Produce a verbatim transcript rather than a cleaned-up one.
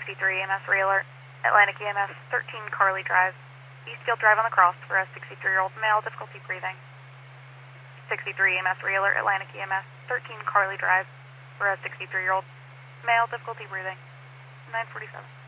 sixty-three E M S Realert, Atlantic E M S thirteen Carly Drive, Eastfield Drive on the cross for a sixty-three-year-old male, difficulty breathing. sixty-three E M S Realert, Atlantic E M S thirteen Carly Drive for a sixty-three-year-old male, difficulty breathing. nine forty-seven.